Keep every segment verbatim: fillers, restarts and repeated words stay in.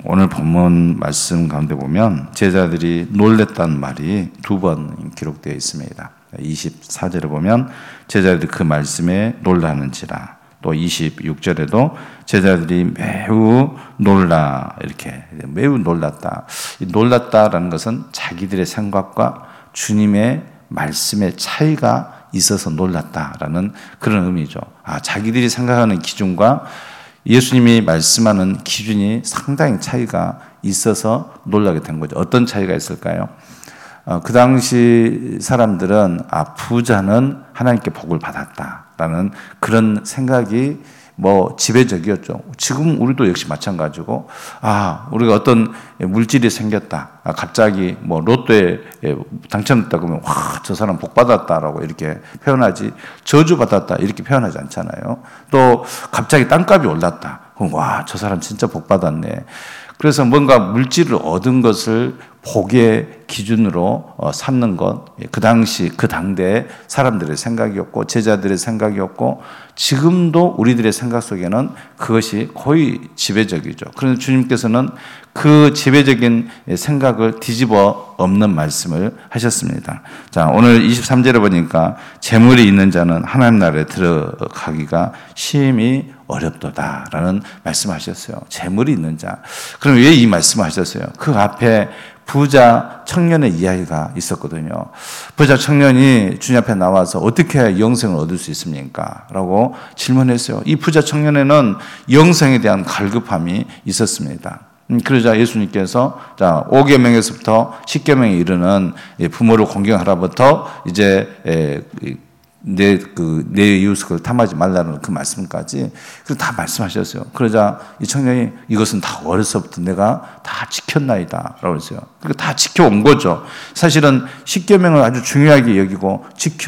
오늘 본문 말씀 가운데 보면 제자들이 놀랬다는 말이 두 번 기록되어 있습니다. 이십사 절에 보면 제자들이 그 말씀에 놀라는지라, 또 이십육 절에도 제자들이 매우 놀라, 이렇게 매우 놀랐다. 이 놀랐다라는 것은 자기들의 생각과 주님의 말씀의 차이가 있어서 놀랐다라는 그런 의미죠. 아, 자기들이 생각하는 기준과 예수님이 말씀하는 기준이 상당히 차이가 있어서 놀라게 된 거죠. 어떤 차이가 있을까요? 어, 그 당시 사람들은 아, 부자는 하나님께 복을 받았다라는 그런 생각이 뭐 지배적이었죠. 지금 우리도 역시 마찬가지고, 아, 우리가 어떤 물질이 생겼다, 아, 갑자기 뭐 로또에 당첨됐다 그러면 와, 저 사람 복 받았다라고 이렇게 표현하지, 저주 받았다 이렇게 표현하지 않잖아요. 또 갑자기 땅값이 올랐다, 그럼 와, 저 사람 진짜 복 받았네. 그래서 뭔가 물질을 얻은 것을 복의 기준으로 삼는 것, 그 당시 그 당대의 사람들의 생각이었고 제자들의 생각이었고 지금도 우리들의 생각 속에는 그것이 거의 지배적이죠. 그런데 주님께서는 그 지배적인 생각을 뒤집어 엎는 말씀을 하셨습니다. 자, 오늘 이십삼 절에 보니까 재물이 있는 자는 하나님 나라에 들어가기가 심히 어렵도다라는 말씀하셨어요. 재물이 있는 자. 그럼 왜 이 말씀을 하셨어요? 그 앞에 부자 청년의 이야기가 있었거든요. 부자 청년이 주님 앞에 나와서 어떻게 해야 영생을 얻을 수 있습니까? 라고 질문했어요. 이 부자 청년에는 영생에 대한 갈급함이 있었습니다. 그러자 예수님께서 자, 오 계명에서부터 십 계명에 이르는 부모를 공경하라부터 이제 내, 그, 내 이웃을 탐하지 말라는 그 말씀까지, 그걸 다 말씀하셨어요. 그러자 이 청년이 이것은 다 어려서부터 내가 다 지켰나이다. 라고 했어요. 그러니까 다 지켜온 거죠. 사실은 십계명을 아주 중요하게 여기고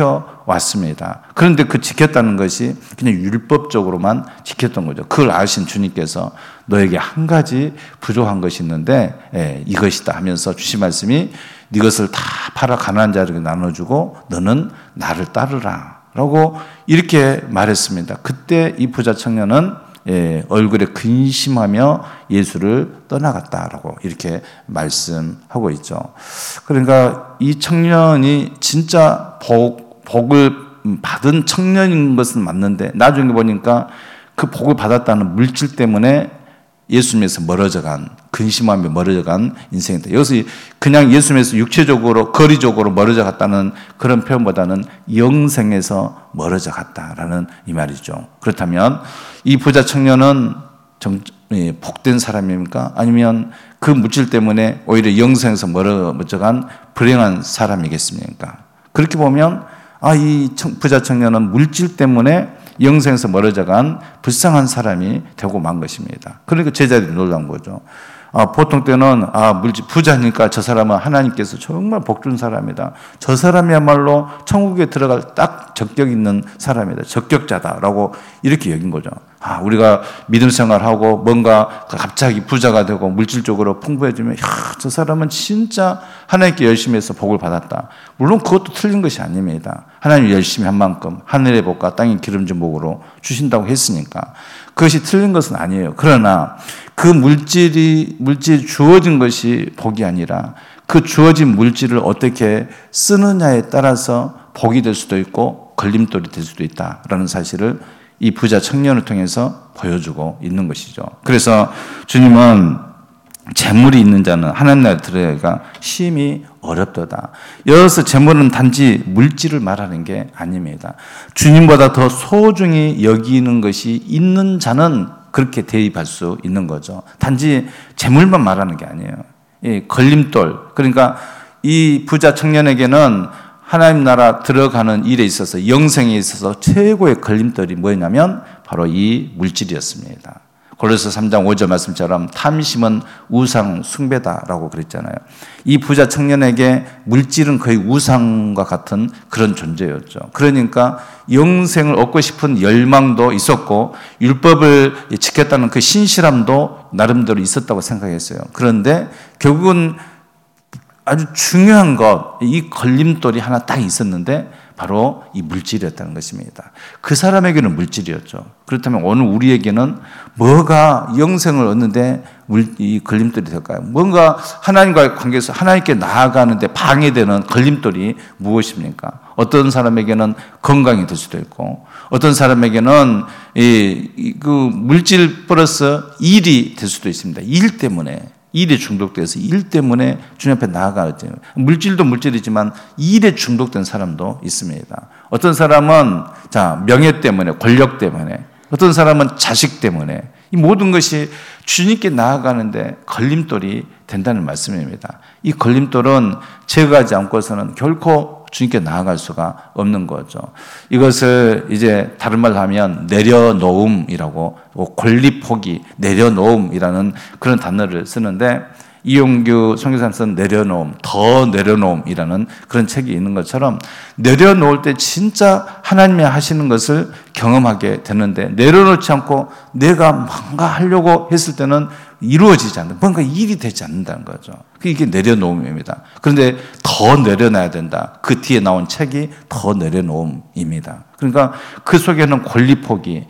지켜왔습니다. 그런데 그 지켰다는 것이 그냥 율법적으로만 지켰던 거죠. 그걸 아신 주님께서 너에게 한 가지 부족한 것이 있는데, 예, 이것이다 하면서 주신 말씀이 네 것을 다 팔아 가난한 자에게 나눠주고 너는 나를 따르라 라고 이렇게 말했습니다. 그때 이 부자 청년은 예, 얼굴에 근심하며 예수를 떠나갔다라고 이렇게 말씀하고 있죠. 그러니까 이 청년이 진짜 복, 복을 받은 청년인 것은 맞는데 나중에 보니까 그 복을 받았다는 물질 때문에 예수님에서 멀어져간, 근심하며 멀어져간 인생이다. 여기서 그냥 예수님에서 육체적으로, 거리적으로 멀어져 갔다는 그런 표현보다는 영생에서 멀어져 갔다라는 이 말이죠. 그렇다면 이 부자 청년은 정, 복된 사람입니까? 아니면 그 물질 때문에 오히려 영생에서 멀어져간 불행한 사람이겠습니까? 그렇게 보면 아, 이 부자 청년은 물질 때문에 영생에서 멀어져간 불쌍한 사람이 되고 만 것입니다. 그러니까 제자들이 놀란 거죠. 아, 보통 때는 아, 물질 부자니까 저 사람은 하나님께서 정말 복 준 사람이다. 저 사람이야말로 천국에 들어갈 딱 적격 있는 사람이다. 적격자다라고 이렇게 여긴 거죠. 아, 우리가 믿음 생활하고 뭔가 갑자기 부자가 되고 물질적으로 풍부해지면 야, 저 사람은 진짜 하나님께 열심히 해서 복을 받았다. 물론 그것도 틀린 것이 아닙니다. 하나님 열심히 한 만큼 하늘의 복과 땅의 기름진 복으로 주신다고 했으니까 그것이 틀린 것은 아니에요. 그러나 그 물질이 물질 주어진 것이 복이 아니라 그 주어진 물질을 어떻게 쓰느냐에 따라서 복이 될 수도 있고 걸림돌이 될 수도 있다라는 사실을 이 부자 청년을 통해서 보여주고 있는 것이죠. 그래서 주님은 재물이 있는 자는 하나님 나라에 들어가기가 심히 어렵도다. 여기서 재물은 단지 물질을 말하는 게 아닙니다. 주님보다 더 소중히 여기는 것이 있는 자는 그렇게 대입할 수 있는 거죠. 단지 재물만 말하는 게 아니에요. 이 걸림돌, 그러니까 이 부자 청년에게는 하나님 나라 들어가는 일에 있어서 영생에 있어서 최고의 걸림돌이 뭐냐면 바로 이 물질이었습니다. 골로새 삼 장 오 절 말씀처럼 탐심은 우상 숭배다라고 그랬잖아요. 이 부자 청년에게 물질은 거의 우상과 같은 그런 존재였죠. 그러니까 영생을 얻고 싶은 열망도 있었고 율법을 지켰다는 그 신실함도 나름대로 있었다고 생각했어요. 그런데 결국은 아주 중요한 것, 이 걸림돌이 하나 딱 있었는데 바로 이 물질이었다는 것입니다. 그 사람에게는 물질이었죠. 그렇다면 오늘 우리에게는 뭐가 영생을 얻는데 이 걸림돌이 될까요? 뭔가 하나님과의 관계에서 하나님께 나아가는데 방해되는 걸림돌이 무엇입니까? 어떤 사람에게는 건강이 될 수도 있고, 어떤 사람에게는 이, 이, 그 물질 플러스 일이 될 수도 있습니다. 일 때문에. 일에 중독돼서 일 때문에 주님 앞에 나아가죠. 물질도 물질이지만 일에 중독된 사람도 있습니다. 어떤 사람은 자 명예 때문에, 권력 때문에, 어떤 사람은 자식 때문에, 이 모든 것이 주님께 나아가는데 걸림돌이 된다는 말씀입니다. 이 걸림돌은 제거하지 않고서는 결코 주님께 나아갈 수가 없는 거죠. 이것을 이제 다른 말로 하면 내려놓음이라고, 권리 포기, 내려놓음이라는 그런 단어를 쓰는데, 이용규 선교사님 쓴 내려놓음, 더 내려놓음이라는 그런 책이 있는 것처럼 내려놓을 때 진짜 하나님이 하시는 것을 경험하게 되는데, 내려놓지 않고 내가 뭔가 하려고 했을 때는 이루어지지 않는다. 뭔가 일이 되지 않는다는 거죠. 이게 내려놓음입니다. 그런데 더 내려놔야 된다. 그 뒤에 나온 책이 더 내려놓음입니다. 그러니까 그 속에는 권리 포기,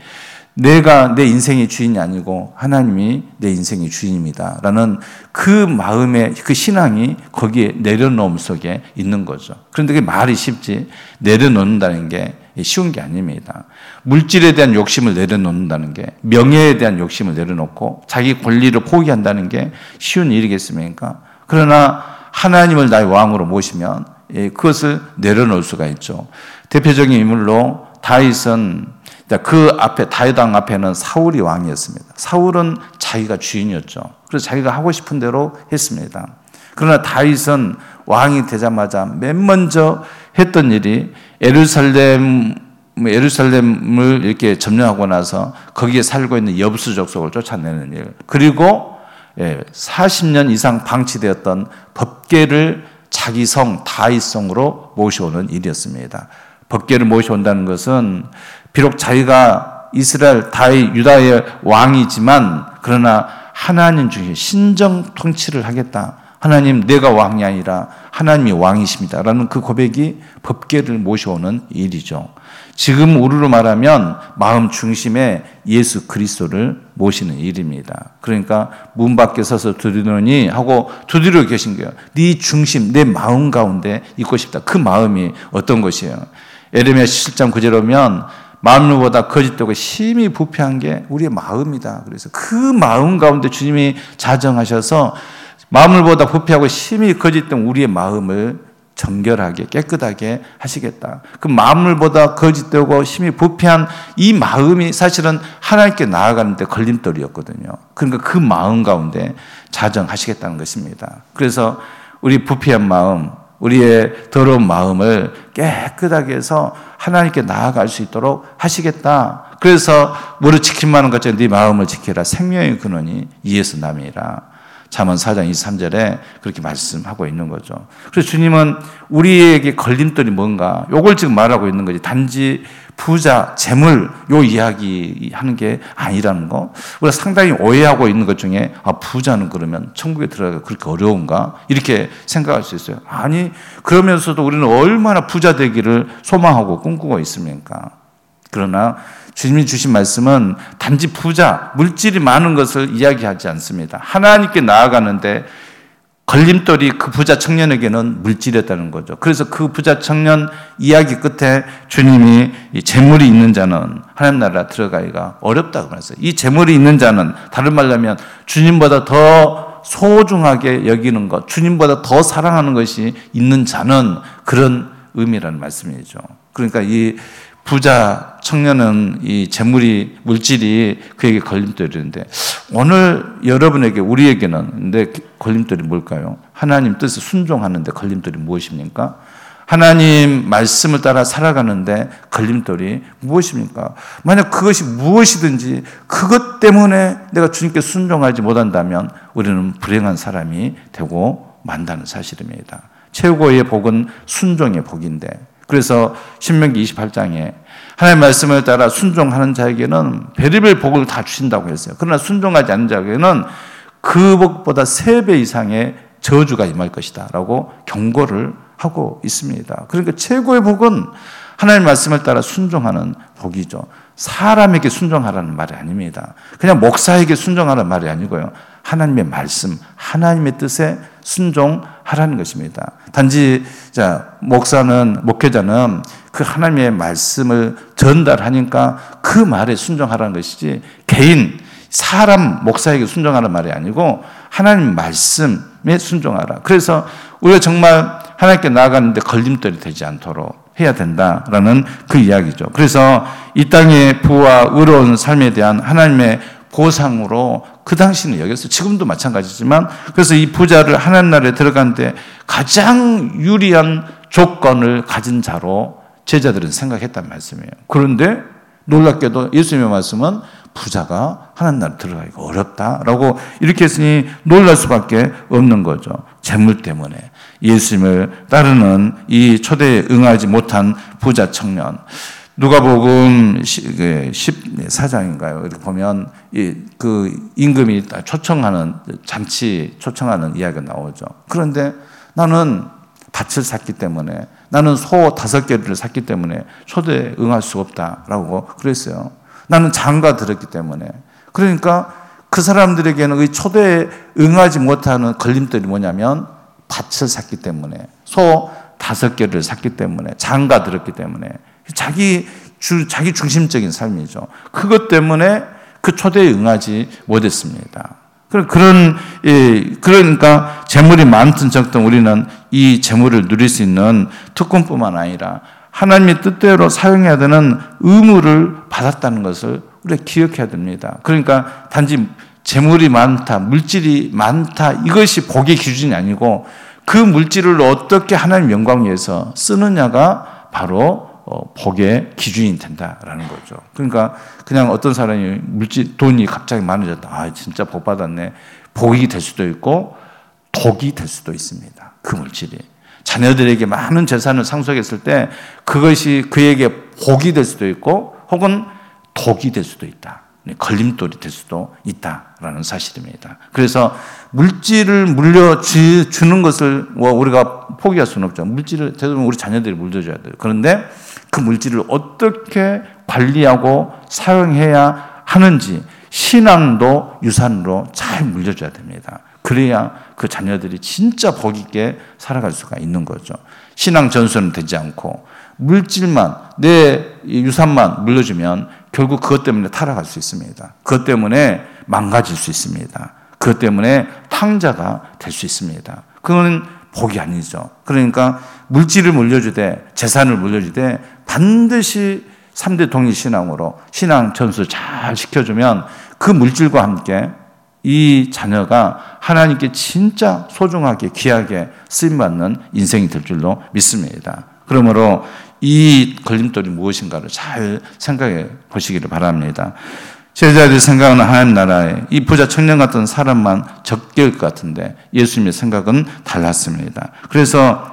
내가 내 인생의 주인이 아니고 하나님이 내 인생의 주인입니다 라는 그 마음의 그 신앙이 거기에 내려놓음 속에 있는 거죠. 그런데 그게 말이 쉽지, 내려놓는다는 게 쉬운 게 아닙니다. 물질에 대한 욕심을 내려놓는다는 게, 명예에 대한 욕심을 내려놓고 자기 권리를 포기한다는 게 쉬운 일이겠습니까? 그러나 하나님을 나의 왕으로 모시면 그것을 내려놓을 수가 있죠. 대표적인 인물로 다윗은, 그 앞에, 다윗 왕 앞에는 사울이 왕이었습니다. 사울은 자기가 주인이었죠. 그래서 자기가 하고 싶은 대로 했습니다. 그러나 다윗은 왕이 되자마자 맨 먼저 했던 일이 예루살렘, 예루살렘을 이렇게 점령하고 나서 거기에 살고 있는 여부수 족속을 쫓아내는 일, 그리고 사십 년 이상 방치되었던 법궤를 자기 성 다윗 성으로 모셔오는 일이었습니다. 법궤를 모셔온다는 것은 비록 자기가 이스라엘 다윗 유다의 왕이지만, 그러나 하나님 중에 신정 통치를 하겠다. 하나님, 내가 왕이 아니라 하나님이 왕이십니다 라는 그 고백이 법궤를 모셔오는 일이죠. 지금 우리로 말하면 마음 중심에 예수 그리스도를 모시는 일입니다. 그러니까 문 밖에 서서 두드리노니 하고 두드려 계신 거예요. 네 중심, 내 마음 가운데 있고 싶다. 그 마음이 어떤 것이에요? 에레미야 칠 장 구 절에 보면 마음보다 거짓되고 심히 부패한 게 우리의 마음이다. 그래서 그 마음 가운데 주님이 자정하셔서 마음보다 부패하고 심히 거짓된 우리의 마음을 정결하게 깨끗하게 하시겠다. 그 마음보다 거짓되고 심히 부패한 이 마음이 사실은 하나님께 나아가는데 걸림돌이었거든요. 그러니까 그 마음 가운데 자정하시겠다는 것입니다. 그래서 우리 부패한 마음, 우리의 더러운 마음을 깨끗하게 해서 하나님께 나아갈 수 있도록 하시겠다. 그래서 무릇 지킴만한 것처럼 네 마음을 지키라. 생명의 근원이 이에서 남이라. 잠언 사 장 이십삼 절에 그렇게 말씀하고 있는 거죠. 그래서 주님은 우리에게 걸림돌이 뭔가, 요걸 지금 말하고 있는 거지. 단지 부자, 재물, 요 이야기 하는 게 아니라는 거. 우리가 상당히 오해하고 있는 것 중에, 아, 부자는 그러면 천국에 들어가기가 그렇게 어려운가? 이렇게 생각할 수 있어요. 아니, 그러면서도 우리는 얼마나 부자 되기를 소망하고 꿈꾸고 있습니까? 그러나 주님이 주신 말씀은 단지 부자, 물질이 많은 것을 이야기하지 않습니다. 하나님께 나아가는데 걸림돌이 그 부자 청년에게는 물질이었다는 거죠. 그래서 그 부자 청년 이야기 끝에 주님이 이 재물이 있는 자는 하나님 나라 들어가기가 어렵다고 말했어요. 이 재물이 있는 자는, 다른 말로 하면 주님보다 더 소중하게 여기는 것, 주님보다 더 사랑하는 것이 있는 자는, 그런 의미라는 말씀이죠. 그러니까 이 부자 청년은 이 재물이, 물질이 그에게 걸림돌이었는데, 오늘 여러분에게, 우리에게는 근데 걸림돌이 뭘까요? 하나님 뜻에 순종하는데 걸림돌이 무엇입니까? 하나님 말씀을 따라 살아가는데 걸림돌이 무엇입니까? 만약 그것이 무엇이든지 그것 때문에 내가 주님께 순종하지 못한다면 우리는 불행한 사람이 되고 만다는 사실입니다. 최고의 복은 순종의 복인데, 그래서 신명기 이십팔 장에 하나님의 말씀을 따라 순종하는 자에게는 별의별 복을 다 주신다고 했어요. 그러나 순종하지 않는 자에게는 그 복보다 세 배 이상의 저주가 임할 것이다 라고 경고를 하고 있습니다. 그러니까 최고의 복은 하나님의 말씀을 따라 순종하는 복이죠. 사람에게 순종하라는 말이 아닙니다. 그냥 목사에게 순종하라는 말이 아니고요. 하나님의 말씀, 하나님의 뜻에 순종하라는 것입니다. 단지 자 목사는 목회자는 그 하나님의 말씀을 전달하니까 그 말에 순종하라는 것이지 개인 사람 목사에게 순종하라는 말이 아니고 하나님 말씀에 순종하라. 그래서 우리가 정말 하나님께 나아가는데 걸림돌이 되지 않도록 해야 된다라는 그 이야기죠. 그래서 이 땅의 부와 의로운 삶에 대한 하나님의 보상으로 그 당시는 여겼어요. 지금도 마찬가지지만 그래서 이 부자를 하나님 나라에 들어가는데 가장 유리한 조건을 가진 자로 제자들은 생각했단 말씀이에요. 그런데 놀랍게도 예수님의 말씀은 부자가 하나님 나라에 들어가기가 어렵다라고 이렇게 했으니 놀랄 수밖에 없는 거죠. 재물 때문에 예수님을 따르는 이 초대에 응하지 못한 부자 청년. 누가복음 십사 장인가요? 이렇게 보면 그 임금이 초청하는 잔치 초청하는 이야기가 나오죠. 그런데 나는 밭을 샀기 때문에 나는 소 다섯 개를 샀기 때문에 초대에 응할 수 없다라고 그랬어요. 나는 장가 들었기 때문에. 그러니까 그 사람들에게는 이 초대에 응하지 못하는 걸림돌이 뭐냐면 밭을 샀기 때문에 소 다섯 개를 샀기 때문에 장가 들었기 때문에 자기 주, 자기 중심적인 삶이죠. 그것 때문에 그 초대에 응하지 못했습니다. 그런, 예, 그러니까 재물이 많든 적든 우리는 이 재물을 누릴 수 있는 특권뿐만 아니라 하나님의 뜻대로 사용해야 되는 의무를 받았다는 것을 우리가 기억해야 됩니다. 그러니까 단지 재물이 많다, 물질이 많다, 이것이 복의 기준이 아니고 그 물질을 어떻게 하나님 영광 위해서 쓰느냐가 바로 복의 기준이 된다라는 거죠. 그러니까 그냥 어떤 사람이 물질, 돈이 갑자기 많아졌다. 아, 진짜 복 받았네. 복이 될 수도 있고 독이 될 수도 있습니다. 그 물질이. 자녀들에게 많은 재산을 상속했을 때 그것이 그에게 복이 될 수도 있고 혹은 독이 될 수도 있다. 걸림돌이 될 수도 있다라는 사실입니다. 그래서 물질을 물려주는 것을 우리가 포기할 수는 없죠. 물질을 대부분 우리 자녀들이 물려줘야 돼요. 그런데 그 물질을 어떻게 관리하고 사용해야 하는지 신앙도 유산으로 잘 물려줘야 됩니다. 그래야 그 자녀들이 진짜 복 있게 살아갈 수가 있는 거죠. 신앙 전수는 되지 않고 물질만 내 유산만 물려주면 결국 그것 때문에 타락할 수 있습니다. 그것 때문에 망가질 수 있습니다. 그것 때문에 탕자가 될 수 있습니다. 그건 복이 아니죠. 그러니까 물질을 물려주되 재산을 물려주되 반드시 삼 대 동일 신앙으로 신앙 전수 잘 시켜주면 그 물질과 함께 이 자녀가 하나님께 진짜 소중하게 귀하게 쓰임받는 인생이 될 줄로 믿습니다. 그러므로 이 걸림돌이 무엇인가를 잘 생각해 보시기를 바랍니다. 제자들이 생각하는 하나님 나라에 이 부자 청년 같은 사람만 적게일 것 같은데 예수님의 생각은 달랐습니다. 그래서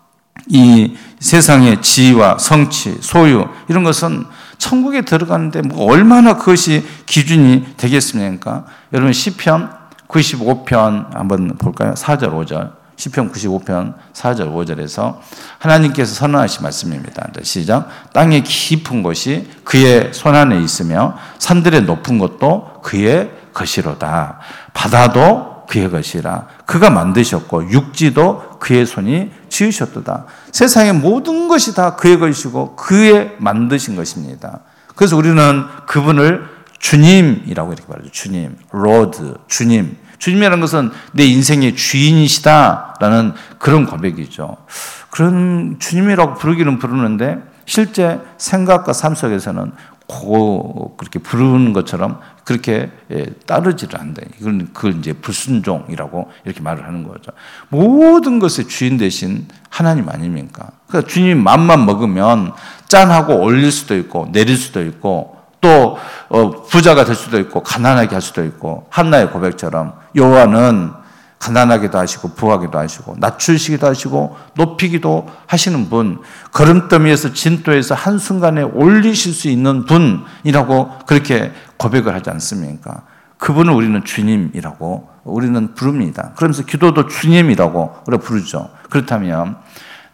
이 세상의 지위와 성취, 소유 이런 것은 천국에 들어가는데 뭐 얼마나 그것이 기준이 되겠습니까? 여러분 시편 구십오 편 한번 볼까요? 사 절 오 절. 시편 구십오 편 사 절 오 절에서 하나님께서 선언하신 말씀입니다. 시작. 땅의 깊은 곳이 그의 손안에 있으며 산들의 높은 곳도 그의 것이로다. 바다도 그의 것이라. 그가 만드셨고 육지도 그의 손이 지으셨도다. 세상의 모든 것이 다 그의 것이고 그의 만드신 것입니다. 그래서 우리는 그분을 주님이라고 이렇게 말하죠. 주님, 로드, 주님. 주님이라는 것은 내 인생의 주인이시다라는 그런 고백이죠. 그런 주님이라고 부르기는 부르는데 실제 생각과 삶 속에서는 고 그렇게 부르는 것처럼 그렇게 따르지를 않는다. 이건 그걸 이제 불순종이라고 이렇게 말을 하는 거죠. 모든 것의 주인 되신 하나님 아닙니까? 그러니까 주님 맘만 먹으면 짠하고 올릴 수도 있고 내릴 수도 있고 또 부자가 될 수도 있고 가난하게 할 수도 있고 한나의 고백처럼 여호와는 가난하기도 하시고 부하기도 하시고 낮추시기도 하시고 높이기도 하시는 분, 걸음더미에서 진도에서 한순간에 올리실 수 있는 분이라고 그렇게 고백을 하지 않습니까? 그분을 우리는 주님이라고 우리는 부릅니다. 그러면서 기도도 주님이라고 우리가 부르죠. 그렇다면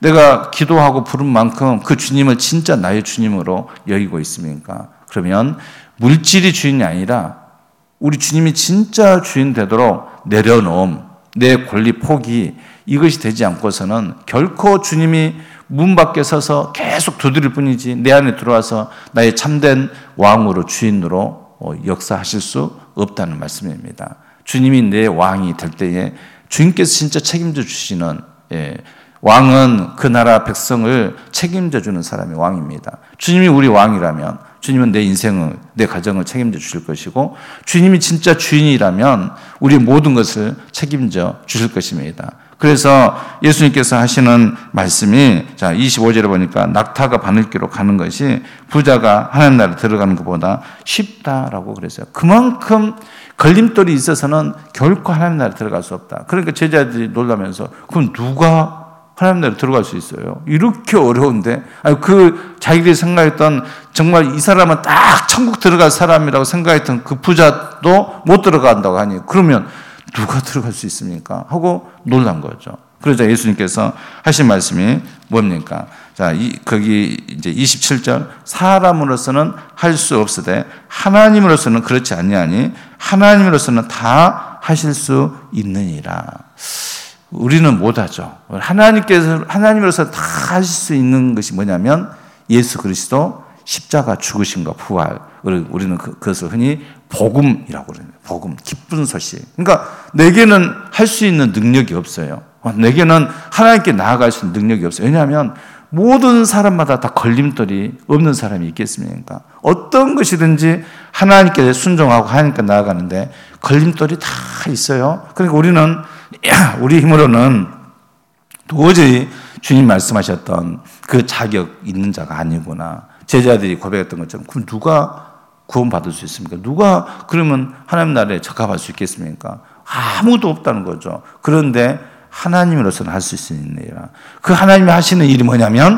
내가 기도하고 부른 만큼 그 주님을 진짜 나의 주님으로 여기고 있습니까? 그러면 물질이 주인이 아니라 우리 주님이 진짜 주인 되도록 내려놓음, 내 권리 포기, 이것이 되지 않고서는 결코 주님이 문 밖에 서서 계속 두드릴 뿐이지 내 안에 들어와서 나의 참된 왕으로 주인으로 역사하실 수 없다는 말씀입니다. 주님이 내 왕이 될 때에 주님께서 진짜 책임져 주시는, 예, 왕은 그 나라 백성을 책임져 주는 사람이 왕입니다. 주님이 우리 왕이라면 주님은 내 인생을, 내 가정을 책임져 주실 것이고, 주님이 진짜 주인이라면 우리 모든 것을 책임져 주실 것입니다. 그래서 예수님께서 하시는 말씀이, 자, 이십오 절에 보니까 낙타가 바늘기로 가는 것이 부자가 하나님 나라에 들어가는 것보다 쉽다라고 그랬어요. 그만큼 걸림돌이 있어서는 결코 하나님 나라에 들어갈 수 없다. 그러니까 제자들이 놀라면서, 그럼 누가 하나님 나라에 들어갈 수 있어요? 이렇게 어려운데, 아니, 그 자기들이 생각했던 정말 이 사람은 딱 천국 들어갈 사람이라고 생각했던 그 부자도 못 들어간다고 하니, 그러면 누가 들어갈 수 있습니까? 하고 놀란 거죠. 그러자 예수님께서 하신 말씀이 뭡니까? 자, 이, 거기 이제 이십칠 절, 사람으로서는 할 수 없으되 하나님으로서는 그렇지 아니하니 하나님으로서는 다 하실 수 있느니라. 우리는 못하죠. 하나님께서, 하나님으로서 다 하실 수 있는 것이 뭐냐면 예수 그리스도 십자가 죽으심과 부활. 우리는 그것을 흔히 복음이라고 그래요. 복음, 기쁜 소식. 그러니까 내게는 할 수 있는 능력이 없어요. 내게는 하나님께 나아갈 수 있는 능력이 없어요. 왜냐하면 모든 사람마다 다 걸림돌이 없는 사람이 있겠습니까? 어떤 것이든지 하나님께 순종하고 하나님께 나아가는데 걸림돌이 다 있어요. 그러니까 우리는 우리 힘으로는 도저히 주님 말씀하셨던 그 자격 있는 자가 아니구나. 제자들이 고백했던 것처럼, 그럼 누가 구원받을 수 있습니까? 누가 그러면 하나님 나라에 적합할 수 있겠습니까? 아무도 없다는 거죠. 그런데 하나님으로서는 할 수 있느니라. 그 하나님이 하시는 일이 뭐냐면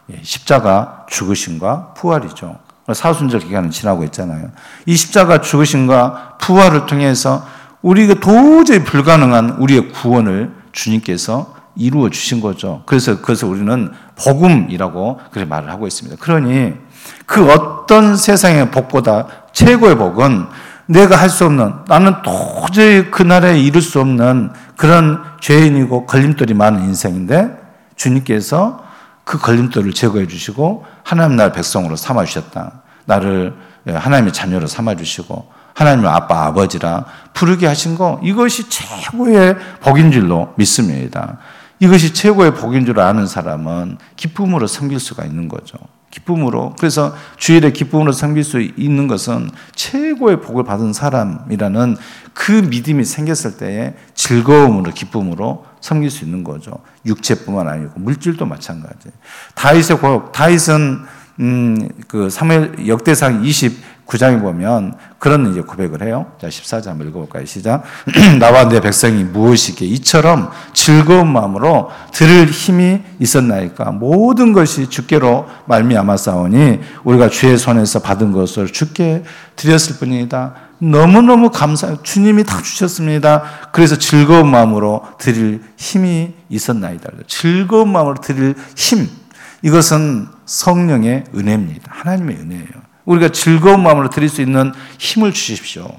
십자가 죽으심과 부활이죠. 사순절 기간은 지나고 있잖아요. 이 십자가 죽으심과 부활을 통해서 우리가 도저히 불가능한 우리의 구원을 주님께서 이루어 주신 거죠. 그래서 그래서 우리는 복음이라고 그렇게 말을 하고 있습니다. 그러니 그 어떤 세상의 복보다 최고의 복은 내가 할 수 없는, 나는 도저히 그 나라에 이룰 수 없는 그런 죄인이고 걸림돌이 많은 인생인데 주님께서 그 걸림돌을 제거해 주시고 하나님 나라 백성으로 삼아 주셨다. 나를 하나님의 자녀로 삼아 주시고 하나님의 아빠 아버지라 부르게 하신 거, 이것이 최고의 복인 줄로 믿습니다. 이것이 최고의 복인 줄 아는 사람은 기쁨으로 섬길 수가 있는 거죠. 기쁨으로. 그래서 주일에 기쁨으로 섬길 수 있는 것은 최고의 복을 받은 사람이라는 그 믿음이 생겼을 때에 즐거움으로, 기쁨으로 섬길 수 있는 거죠. 육체뿐만 아니고 물질도 마찬가지. 다윗의 고백, 다윗은 음, 그 사무엘 역대상 이십구 장에 보면 그런 이제 고백을 해요. 자, 십사 장 한번 읽어볼까요? 시작. 나와 내 백성이 무엇이기에 이처럼 즐거운 마음으로 들을 힘이 있었나이까. 모든 것이 주께로 말미암았사오니 우리가 주의 손에서 받은 것을 주께 드렸을 뿐이다. 너무너무 감사해요. 주님이 다 주셨습니다. 그래서 즐거운 마음으로 드릴 힘이 있었나이다. 즐거운 마음으로 드릴 힘. 이것은 성령의 은혜입니다. 하나님의 은혜예요. 우리가 즐거운 마음으로 드릴 수 있는 힘을 주십시오.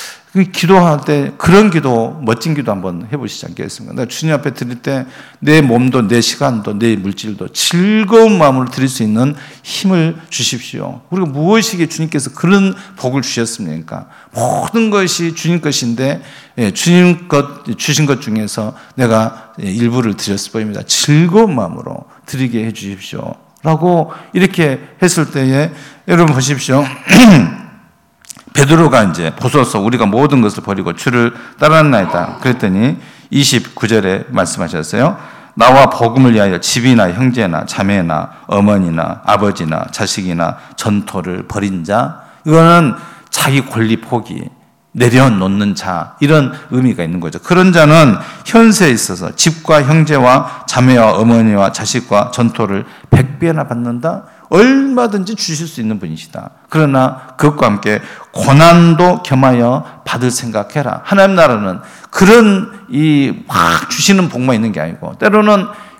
기도할 때 그런 기도, 멋진 기도 한번 해보시지 않겠습니까? 내가 주님 앞에 드릴 때 내 몸도 내 시간도 내 물질도 즐거운 마음으로 드릴 수 있는 힘을 주십시오. 우리가 무엇이기에 주님께서 그런 복을 주셨습니까? 모든 것이 주님 것인데 주님 것 주신 것 중에서 내가 일부를 드렸을 뿐입니다. 즐거운 마음으로 드리게 해 주십시오. 라고 이렇게 했을 때에 여러분 보십시오. 베드로가 이제 보소서 우리가 모든 것을 버리고 주를 따랐나이다. 그랬더니 이십구 절에 말씀하셨어요. 나와 복음을 위하여 집이나 형제나 자매나 어머니나 아버지나 자식이나 전토를 버린 자, 이거는 자기 권리 포기, 내려놓는 자, 이런 의미가 있는 거죠. 그런 자는 현세에 있어서 집과 형제와 자매와 어머니와 자식과 전토를 백배나 받는다. 얼마든지 주실 수 있는 분이시다. 그러나 그것과 함께 고난도 겸하여 받을 생각해라. 하나님 나라는 그런 이 확 주시는 복만 있는 게 아니고 때로는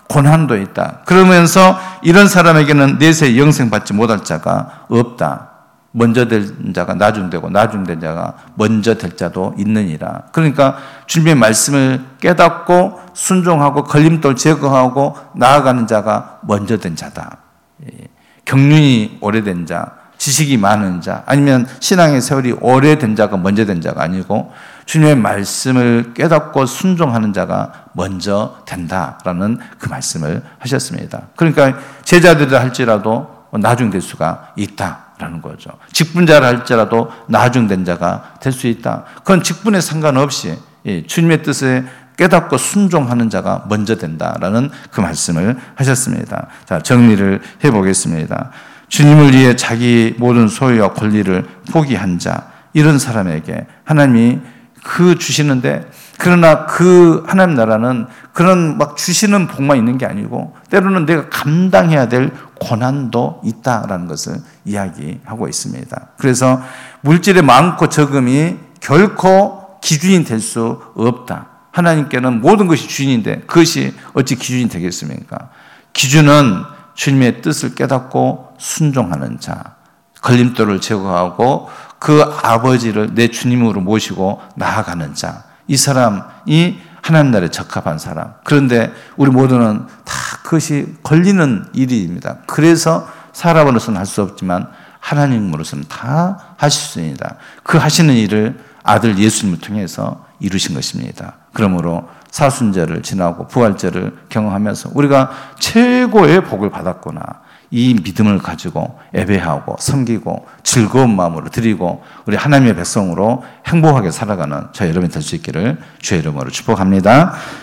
고난도 있다. 그러면서 이런 사람에게는 내세 영생 받지 못할 자가 없다. 먼저 될 자가 나중되고 나중된 자가 먼저 될 자도 있느니라. 그러니까 주님의 말씀을 깨닫고 순종하고 걸림돌 제거하고 나아가는 자가 먼저 된 자다. 경륜이 오래된 자, 지식이 많은 자, 아니면 신앙의 세월이 오래된 자가 먼저 된 자가 아니고 주님의 말씀을 깨닫고 순종하는 자가 먼저 된다라는 그 말씀을 하셨습니다. 그러니까 제자들을 할지라도 나중될 수가 있다라는 거죠. 직분자를 할지라도 나중된 자가 될 수 있다. 그건 직분에 상관없이 주님의 뜻에 깨닫고 순종하는 자가 먼저 된다라는 그 말씀을 하셨습니다. 자, 정리를 해보겠습니다. 주님을 위해 자기 모든 소유와 권리를 포기한 자, 이런 사람에게 하나님이 그 주시는데, 그러나 그 하나님 나라는 그런 막 주시는 복만 있는 게 아니고 때로는 내가 감당해야 될 고난도 있다라는 것을 이야기하고 있습니다. 그래서 물질의 많고 적음이 결코 기준이 될 수 없다. 하나님께는 모든 것이 주인인데 그것이 어찌 기준이 되겠습니까? 기준은 주님의 뜻을 깨닫고 순종하는 자, 걸림돌을 제거하고 그 아버지를 내 주님으로 모시고 나아가는 자, 이 사람이 하나님 나라에 적합한 사람. 그런데 우리 모두는 다 그것이 걸리는 일입니다. 그래서 사람으로서는 할 수 없지만 하나님으로서는 다 하실 수 있습니다. 그 하시는 일을 아들 예수님을 통해서 이루신 것입니다. 그러므로 사순절을 지나고 부활절을 경험하면서 우리가 최고의 복을 받았구나, 이 믿음을 가지고 예배하고 섬기고 즐거운 마음으로 드리고 우리 하나님의 백성으로 행복하게 살아가는 저 여러분이 될 수 있기를 주의 이름으로 축복합니다.